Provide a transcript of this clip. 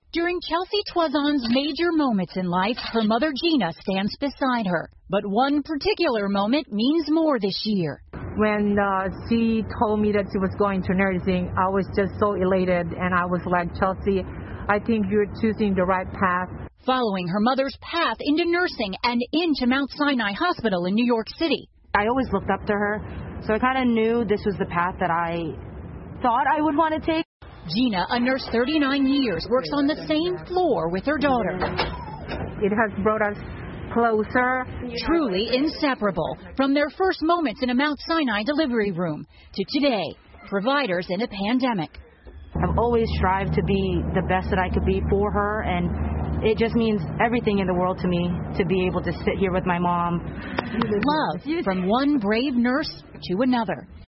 During Chelsea Twazon's major moments in life, her mother Gina stands beside her. But one particular moment means more this year. When she told me that she was going to nursing, I was just so elated, and I was like, Chelsea, I think you're choosing the right path. Following her mother's path into nursing and into Mount Sinai Hospital in New York City. I always looked up to her, so I kind of knew this was the path that I thought I would want to take. Gina, a nurse 39 years, works on the same floor with her daughter. It has brought us closer. Truly inseparable, from their first moments in a Mount Sinai delivery room to today, providers in a pandemic. I've always strived to be the best that I could be for her, and it just means everything in the world to me to be able to sit here with my mom. Love from one brave nurse to another.